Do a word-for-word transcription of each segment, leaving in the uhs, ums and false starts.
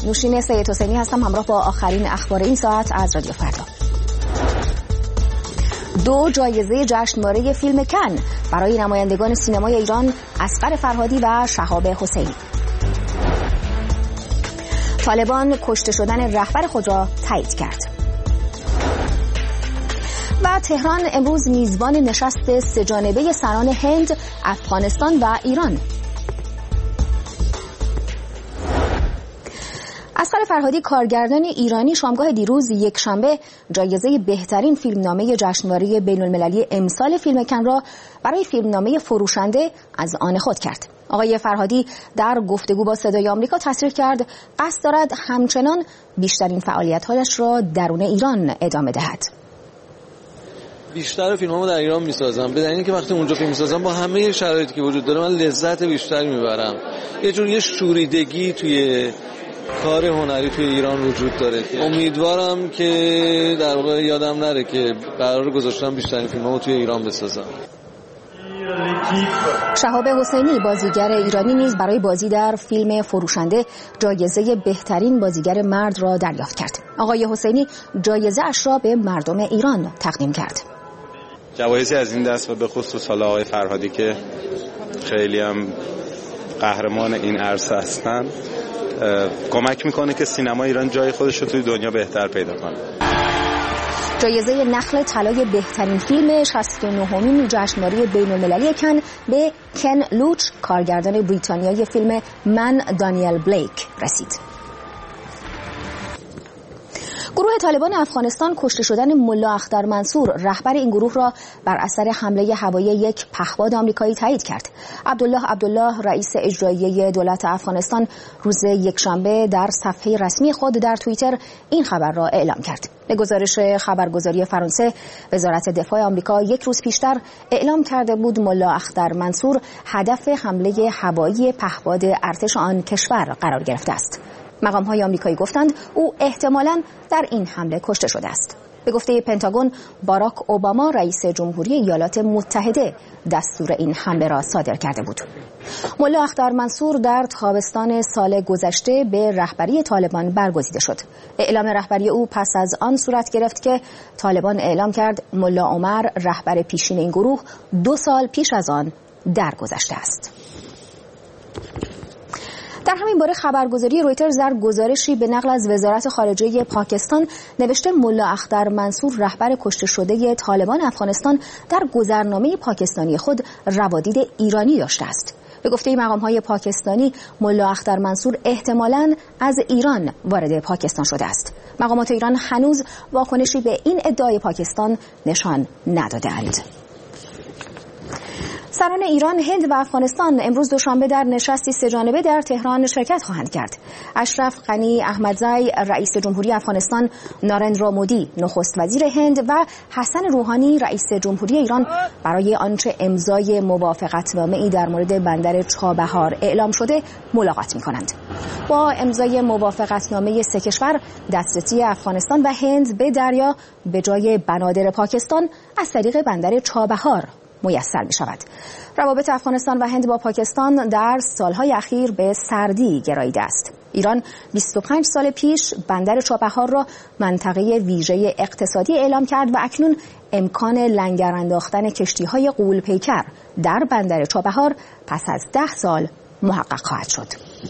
نوشین سید حسینی هستم، همراه با آخرین اخبار این ساعت از رادیو فردا. دو جایزه جشنواره فیلم کن برای نمایندگان سینمای ایران اصغر فرهادی و شهاب حسینی. طالبان کشته شدن رهبر خود را تایید کرد. و تهران امروز میزبان نشست سه‌جانبه سران هند، افغانستان و ایران. اصغر فرهادی کارگردان ایرانی شامگاه دیروز یک شنبه جایزه بهترین فیلمنامه جشنواره بین‌المللی امسال فیلم کن را برای فیلمنامه فروشنده از آن خود کرد. آقای فرهادی در گفتگو با صدای آمریکا تصریح کرد قصد دارد همچنان بیشترین فعالیت‌هایش را درون ایران ادامه دهد. بیشتر فیلمامو در ایران میسازم، به دلیلی که وقتی اونجا فیلم میسازم با همه شرایطی که وجود داره من لذت بیشتری میبرم. یه جور یه شوریدگی توی کار هنری توی ایران وجود داره. امیدوارم که در واقع یادم نره که قرار گذاشتم بیشترین فیلمامو توی ایران بسازم. شهاب حسینی بازیگر ایرانی نیز برای بازی در فیلم فروشنده جایزه بهترین بازیگر مرد را دریافت کرد. آقای حسینی جایزه اش را به مردم ایران تقدیم کرد. جوایزی از این دست و به خصوص حالا آقای فرهادی که خیلی هم قهرمان این عرصه هستن کمک میکنه که سینما ایران جای خودش رو توی دنیا بهتر پیدا کنه. جایزه نخل طلای بهترین فیلم شصت و نهمین جشنواره بین‌المللی کن به کن لوچ، کارگردان بریتانیایی فیلم من دانیل بلیک رسید. گروه طالبان افغانستان کشته شدن ملا اختر منصور رهبر این گروه را بر اثر حمله هوایی یک پهپاد آمریکایی تایید کرد. عبدالله عبدالله رئیس اجرایی دولت افغانستان روز یکشنبه در صفحه رسمی خود در توییتر این خبر را اعلام کرد. به گزارش خبرگزاری فرانسه، وزارت دفاع آمریکا یک روز پیشتر اعلام کرده بود ملا اختر منصور هدف حمله هوایی پهپاد ارتش آن کشور قرار گرفته است. مقام‌های آمریکایی گفتند او احتمالاً در این حمله کشته شده است. به گفته پنتاگون، باراک اوباما رئیس جمهوری ایالات متحده دستور این حمله را صادر کرده بود. ملا اختر منصور در تابستان سال گذشته به رهبری طالبان برگزیده شد. اعلام رهبری او پس از آن صورت گرفت که طالبان اعلام کرد ملا عمر رهبر پیشین این گروه دو سال پیش از آن درگذشته است. در همین باره خبرگزاری رویترز در گزارشی به نقل از وزارت خارجه پاکستان نوشته ملا اختر منصور رهبر کشته شده طالبان افغانستان در گذرنامه پاکستانی خود روادید ایرانی داشته است. به گفته مقام‌های پاکستانی ملا اختر منصور احتمالاً از ایران وارد پاکستان شده است. مقامات ایران هنوز واکنشی به این ادعای پاکستان نشان نداده‌اند. سران ایران، هند و افغانستان امروز دوشنبه در نشستی سه‌جانبه در تهران شرکت خواهند کرد. اشرف غنی احمدزی رئیس جمهوری افغانستان، نارندرا مودی نخست وزیر هند و حسن روحانی رئیس جمهوری ایران برای آنچه امضای موافقتنامه‌ای در مورد بندر چابهار اعلام شده ملاقات می‌کنند. با امضای موافقتنامه سه کشور، دسترسی افغانستان و هند به دریا به جای بنادر پاکستان از طریق بندر چابهار میسر می شود. روابط افغانستان و هند با پاکستان در سالهای اخیر به سردی گراییده است. ایران بیست و پنج سال پیش بندر چابهار را منطقه ویژه اقتصادی اعلام کرد و اکنون امکان لنگر انداختن کشتی‌های غول پیکر در بندر چابهار پس از ده سال محقق خواهد شد.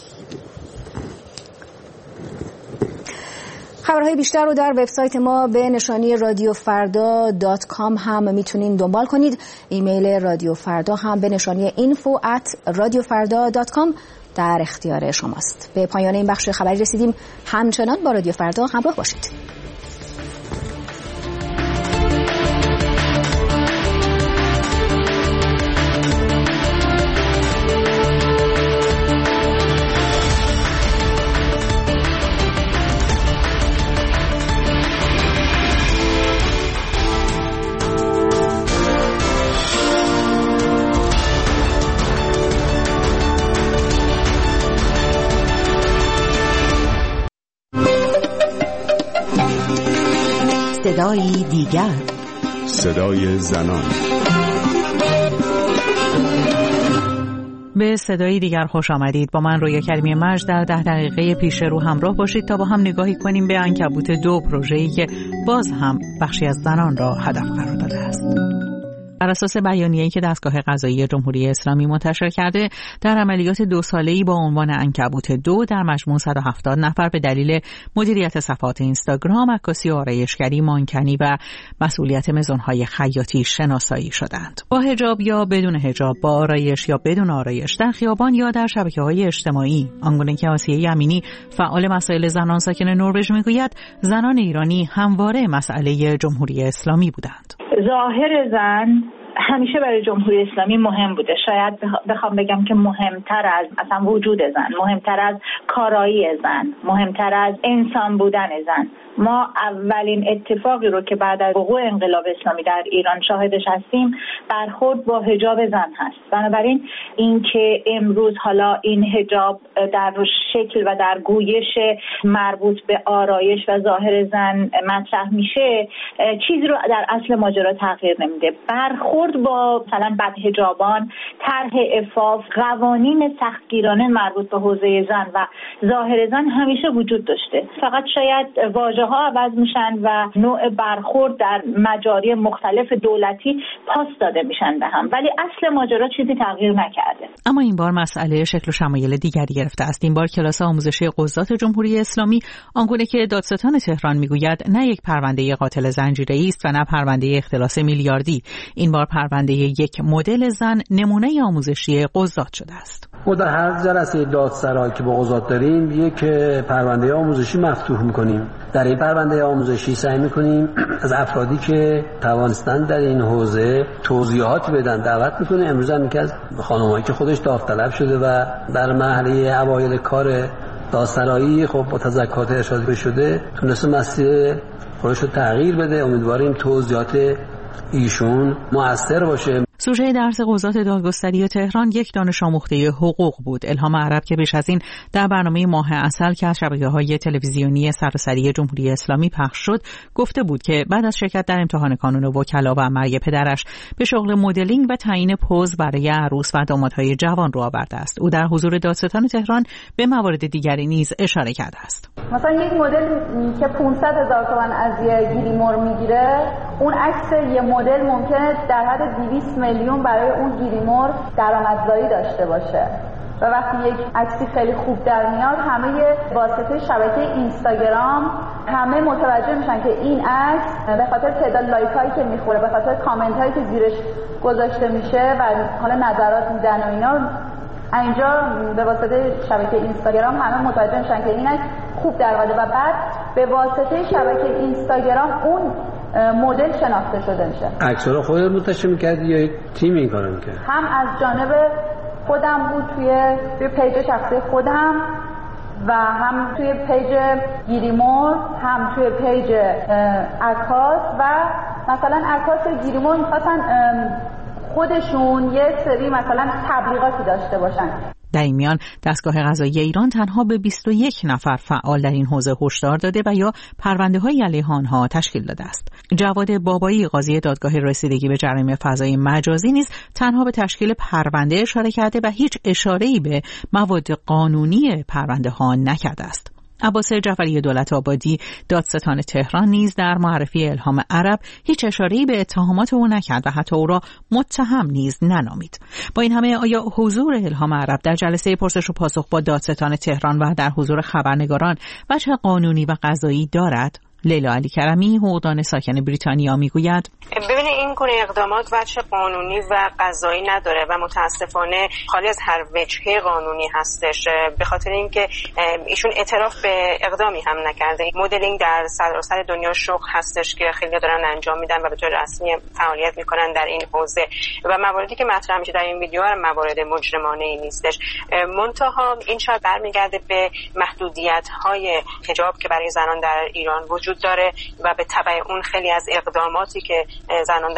خبرهای بیشتر رو در وبسایت ما به نشانی رادیو فردا دات کام هم میتونین دنبال کنید. ایمیل رادیو فردا هم به نشانی اینفو ات رادیو فردا دات کام در اختیار شماست. به پایان این بخش خبری رسیدیم. همچنان با رادیو فردا همراه باشید. صدای دیگر، صدای زنان. به صدای دیگر خوش آمدید. با من رویا کریمی مجد در ده دقیقه پیش رو همراه باشید تا با هم نگاهی کنیم به عنکبوت دو، پروژه‌ای که باز هم بخشی از زنان را هدف قرار داده است. بر اساس بیانیه‌ای که دستگاه قضایی جمهوری اسلامی منتشر کرده، در عملیات دو ساله‌ای با عنوان عنکبوت دو در مجموع صد و هفتاد نفر به دلیل مدیریت صفحات اینستاگرام، عکاسی و آرایشگری، مانکنی و مسئولیت مزون‌های خیاطی شناسایی شدند. با حجاب یا بدون حجاب، با آرایش یا بدون آرایش، در خیابان یا در شبکه‌های اجتماعی. آنگونه که آسیه یمینی، فعال مسائل زنان ساکن نروژ میگوید، زنان ایرانی همواره مسئله جمهوری اسلامی بودند. ظاهر زن همیشه برای جمهوری اسلامی مهم بوده. شاید بخوام بگم که مهمتر از اصلا وجود زن، مهمتر از کارایی زن، مهمتر از انسان بودن زن. ما اولین اتفاقی رو که بعد از وقوع انقلاب اسلامی در ایران شاهدش هستیم، برخورد با حجاب زن هست. بنابراین اینکه امروز حالا این حجاب در شکل و در گویش مربوط به آرایش و ظاهر زن مطرح میشه، چیزی رو در اصل ماجرا تغییر نمیده. برخورد با مثلا بدحجابان، طرح عفاف، قوانین سختگیرانه مربوط به حوزه زن و ظاهر زن همیشه وجود داشته. فقط شاید واژه ها عوض میشن و نوع برخورد در مجاری مختلف دولتی پاس داده میشن به هم، ولی اصل ماجرا چیزی تغییر نکرده. اما این بار مسئله شکل و شمایل دیگری گرفته است. این بار کلاس آموزشی قضات جمهوری اسلامی، آنگونه که دادستان تهران میگوید، نه یک پرونده قاتل زنجیره‌ای است و نه پرونده اختلاس میلیاردی. این بار پرونده یک مدل زن نمونه آموزشی قضات شده است. ما در هر جلسه دادسرایی که با قضات داریم یک پرونده آموزشی مفتوح می‌کنیم. در این پرونده آموزشی سعی می‌کنیم از افرادی که توانستند در این حوزه توضیحات بدن دعوت می‌کنیم. امروز هم یکی از خانم‌هایی که خودش داوطلب شده و در مرحله اوایل کار دادسرایی خب با تذکرات ارشادی شده تونسته مسیر خودش رو تغییر بده. امیدواریم توضیحات ایشون مؤثر باشه. سوژه درس قضات دادگستری تهران یک دانش آموخته حقوق بود. الهام عرب که پیش از این در برنامه ماه عسل که از شبکه‌های تلویزیونی سراسری جمهوری اسلامی پخش شد، گفته بود که بعد از شرکت در امتحان کانون وکلا و مرگ پدرش به شغل مدلینگ و تعیین پوز برای عروس و دامادهای جوان رو آورده است. او در حضور دادستان تهران به موارد دیگری نیز اشاره کرده است. مثلا یک مدل که پانصد هزار تومان از یه گیریمور میگیره، اون عکس یه مدل ممکنه در حد دویست میلیون برای اون گیریمور درآمدزایی داشته باشه و وقتی یک عکسی خیلی خوب در میاد، همه واسطه شبکه اینستاگرام همه متوجه میشن که این عکس به خاطر تعداد لایک هایی که میخوره، به خاطر کامنت هایی که زیرش گذاشته میشه و حالا نظرات میدن و اینا، اینجا به واسطه شبکه اینستاگرام همه متوجه میشن که این عکس خوب در اومده و بعد به واسطه شبکه اینستاگرام اون مدل شناخته شده میشه. عکس‌ها رو خودت منتشر می‌کردی یا تیم این کارو می‌کرد؟ هم از جانب خودم بود توی توی پیج شخصی خودم و هم توی پیج گیریمور، هم توی پیج عکاس و مثلا عکاس گیریمور می‌خواستن خودشون یه سری مثلا تبلیغاتی داشته باشن. در این میان دستگاه قضایی ایران تنها به بیست و یک نفر فعال در این حوزه هشدار داده و یا پرونده‌های علیه آنها تشکیل داده است. جواد بابایی، قاضی دادگاه رسیدگی به جرایم فضای مجازی، نیز تنها به تشکیل پرونده اشاره کرده و هیچ اشاره‌ای به مواد قانونی پرونده‌ها نکرده است. عباس جعفری دولت آبادی، دادستان تهران، نیز در معرفی الهام عرب هیچ اشاره‌ای به اتهامات او نکرد و حتی او را متهم نیز ننامید. با این همه آیا حضور الهام عرب در جلسه پرسش و پاسخ با دادستان تهران و در حضور خبرنگاران وجه قانونی و قضایی دارد؟ لیلا علی کرمی، حقوقدان ساکن بریتانیا، میگوید ببینید این گونه اقدامات وجه قانونی و قضایی نداره و متاسفانه خالی از هر وجهه قانونی هستش، به خاطر اینکه ایشون اعتراف به اقدامی هم نکرده. مدلینگ در سراسر دنیا شغل هستش که خیلی دارن انجام میدن و به طور رسمی فعالیت میکنن در این حوزه و مواردی که مطرح میشه در این ویدیو هم موارد مجرمانه ای نیستش. منتها این شاید برمیگرده به محدودیت های حجاب که برای زنان در ایران وجود داره و به تبع اون خیلی از اقداماتی که زنان در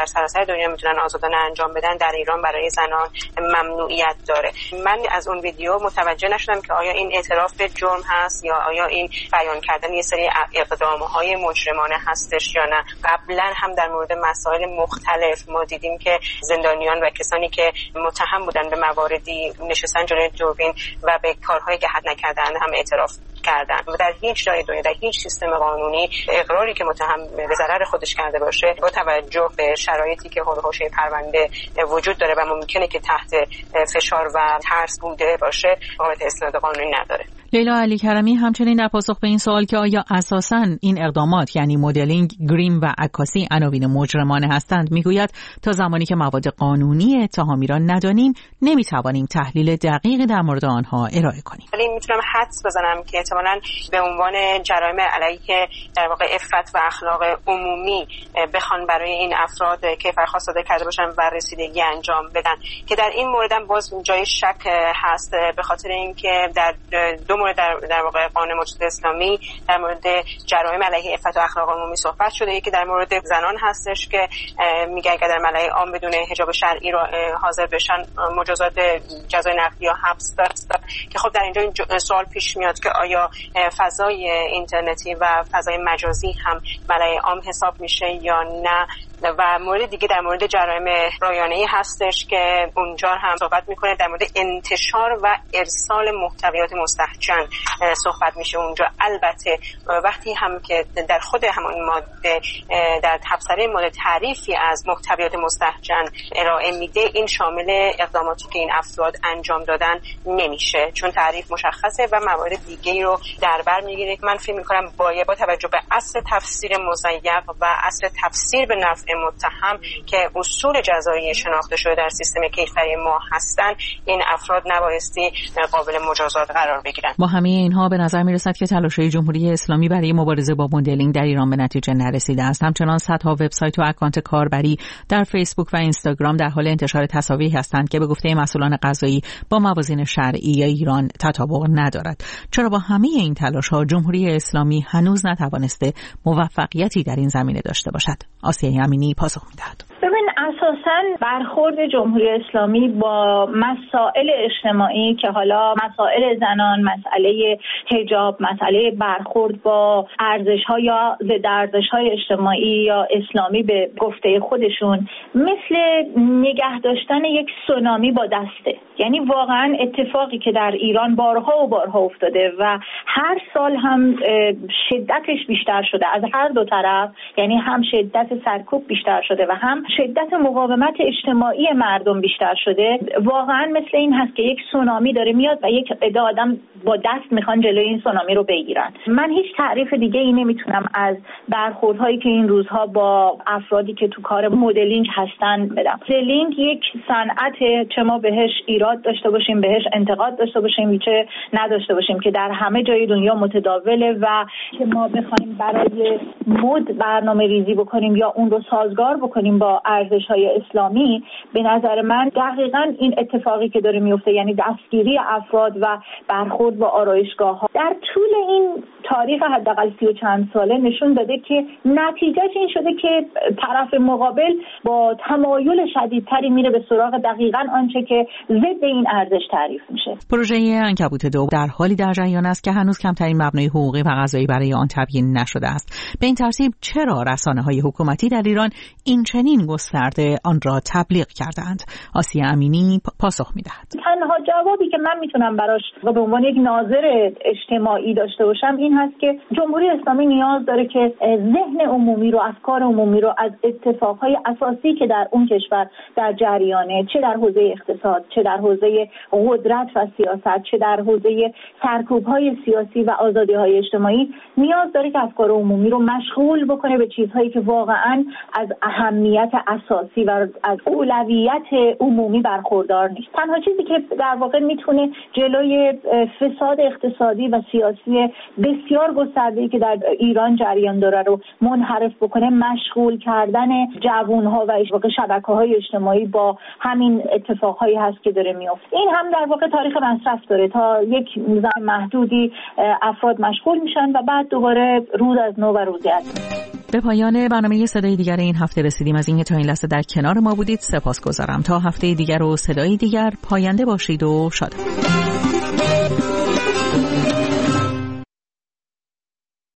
در سراسر دنیا میتونن آزادانه انجام بدن در ایران برای زنان ممنوعیت داره. من از اون ویدیو متوجه نشدم که آیا این اعتراف به جرم هست یا آیا این بیان کردن یه سری اقدامهای مجرمانه هستش یا نه. قبلا هم در مورد مسائل مختلف ما دیدیم که زندانیان و کسانی که متهم بودن به مواردی نشستن جلوی دوربین و به کارهایی که حد نکردن هم اعتراف کردن و در هیچ جای دنیا در هیچ سیستم قانونی اقراری که متهم به ضرر خودش کرده باشه با توجه به شرایطی که حول و حوزه پرونده وجود داره و ممکنه که تحت فشار و ترس بوده باشه قابلیت استناد قانونی نداره. لیلا علی کرمی همچنین در پاسخ به این سوال که آیا اساساً این اقدامات یعنی مدلینگ، گریم و عکاسی عناوین مجرمانه هستند میگوید تا زمانی که مواد قانونی اتهامی را ندانیم نمیتوانیم تحلیل دقیقی در مورد آنها ارائه کنیم. ولی میتونم حدس بزنم که احتمالاً به عنوان جرایم علیه در واقع عفت و اخلاق عمومی بخوان برای این افراد کیفرخواست صادر کرده باشن و رسیدگی انجام بدن که در این مورد هم باز جای شک هست به خاطر اینکه در دو مورد در, در واقع قانون مجازات اسلامی در مورد جرایم علیه عفت و اخلاق عمومی صحبت شده. یکی در مورد زنان هستش که میگه اگر در ملأ عام بدون حجاب شرعی را حاضر بشن مجازات جزای نقدی یا حبس داشت که خب در اینجا سوال پیش میاد که آیا فضای اینترنتی و فضای مجازی هم ملأ عام حساب میشه یا نه. و مورد دیگه در مورد جرایم رایانه‌ای هستش که اونجا هم صحبت میکنه در مورد انتشار و ارسال محتویات مستهجن صحبت میشه اونجا. البته وقتی هم که در خود همون ماده در تبصره ماده تعریفی از محتویات مستهجن ارائه میده این شامل اقداماتی که این افراد انجام دادن نمیشه چون تعریف مشخصه و موارد دیگه رو در بر میگیره. من فکر میکنم باید با توجه به اصل تفسیر مضیق و اصل تفسیر به نفع متهم که اصول جزایی شناخته شده در سیستم کیفری ما هستند این افراد نبایستی قابل مجازات قرار بگیرند. با همه اینها به نظر میرسد که تلاش‌های جمهوری اسلامی برای مبارزه با مدلینگ در ایران به نتیجه نرسیده است. همچنان صدها وبسایت و اکانت کاربری در فیسبوک و اینستاگرام در حال انتشار تصاویری هستند که به گفته مسئولان قضایی با موازین شرعی ایران تطابق ندارد. چرا با همه این تلاش‌ها جمهوری اسلامی هنوز نتوانسته موفقیتی در این زمینه داشته باشد؟ آسیه امینی پاسخ می‌دهد. ببین اساساً برخورد جمهوری اسلامی با مسائل اجتماعی که حالا مسائل زنان، مسئله حجاب، مسئله برخورد با ارزش‌ها یا ضد ارزش‌های اجتماعی یا اسلامی به گفته خودشون مثل نگه داشتن یک سونامی با دسته. یعنی واقعاً اتفاقی که در ایران بارها و بارها افتاده و هر سال هم شدتش بیشتر شده از هر دو طرف، یعنی هم شدت سرکوب بیشتر شده و هم شدت مقاومت اجتماعی مردم بیشتر شده. واقعا مثل این هست که یک سونامی داره میاد و یک عده آدم با دست میخوان جلوی این سونامی رو بگیرن. من هیچ تعریف دیگه ای نمیتونم از برخوردهایی که این روزها با افرادی که تو کار مدلینگ هستن بدم. مدلینگ یک صنعت چه ما بهش ایراد داشته باشیم، بهش انتقاد داشته باشیم، چه نداشته باشیم که در همه جای دنیا متداوله و که ما بخوایم برای مد برنامه ریزی بکنیم یا اون رو سازگار بکنیم با ارزش‌های اسلامی، به نظر من دقیقاً این اتفاقی که داره میفته، یعنی دستگیری افراد و برخورد با آرایشگاه‌ها در طول این تاریخ حداقل سی و چند ساله نشون داده که نتیجهش این شده که طرف مقابل با تمایل شدیدتری میره به سراغ دقیقاً آنچه که ضد این ارزش تعریف میشه. پروژه عنکبوت دو در حالی در جریان است که هنوز کمترین مبنای حقوقی و قضایی برای آن تبیین نشده است. به این ترتیب چرا رسانه‌های حکومتی در ایران این چنین گسترده آن را تبلیغ کردند؟ آسیه امینی پاسخ میدهد. تنها جوابی که من میتونم براش به عنوان یک ناظر اجتماعی داشته باشم این هست که جمهوری اسلامی نیاز داره که ذهن عمومی رو، افکار عمومی رو از اتفاقهای اساسی که در اون کشور در جریانه، چه در حوزه اقتصاد، چه در حوزه قدرت و سیاست، چه در حوزه سرکوب‌های سیاسی و آزادی‌های اجتماعی، نیاز داره که افکار عمومی رو مشغول بکنه به چیزهایی که واقعاً از اهمیت اساسی و از اولویت عمومی برخوردار نیست. تنها چیزی که در واقع میتونه جلوی فساد اقتصادی و سیاسی بسیار گسترده‌ای که در ایران جریان داره رو منحرف بکنه، مشغول کردن جوان‌ها و شبکه‌های اجتماعی با همین اتفاقهایی هست که داره میفته. این هم در واقع تاریخ مصرف داره، تا یک زمان محدودی افراد مشغول میشن و بعد دوباره روز از نو و روزی از نو. به پایان برنامه صدای دیگر این هفته رسیدیم. از اینکه تا این لحظه در کنار ما بودید سپاسگزارم. تا هفته دیگر و صدای دیگر پاینده باشید و شاد.